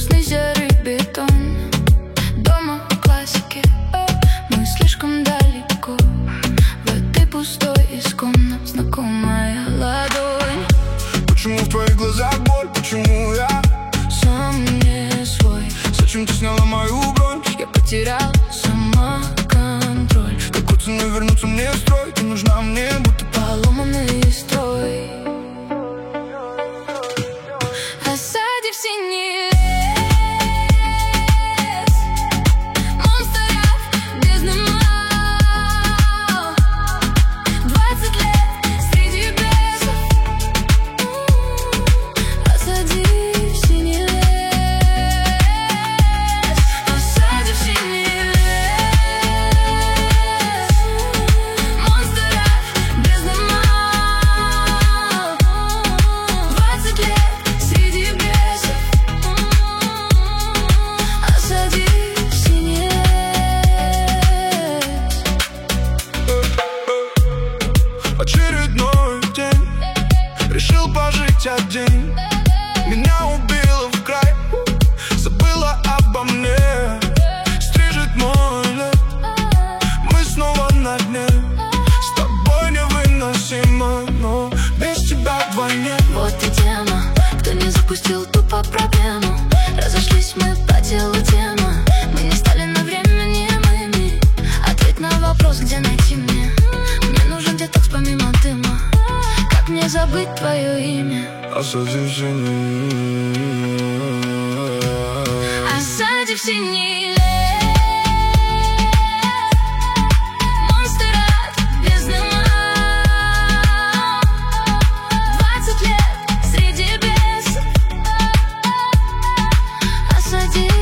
грустный серый бетон. Дома классики, мы слишком далеко. В этой пустой из комнат знакомая ладонь. Почему в твоих глазах боль? Почему я сам не свой? Зачем ты сняла мою бронь? Я потерял самоконтроль. Какой ценой вернуться мне в строй? Ты нужна мне, будто поломанный строй. Осади в синий лес, монстров бездны мал. 20 лет среди бесов. Осади в синий лес, осади в синий лес, монстров бездны мал. 20 лет среди бесов. Осади в синий лес. очередной день. Решил пожить один. Меня убило в край. Забыла обо мне. Стрижет мой лед. Мы снова на дне. С тобой невыносимо, но без тебя вдвойне. Вот и тема, кто не запустил ту по проблему. Разошлись мы по телу тема. Мы не стали на время немыми. Ответь на вопрос, где найти мне. Мне нужен детокс помимо дыма. Как мне забыть твое имя? Осади в синий. Осади в синий лес. Осади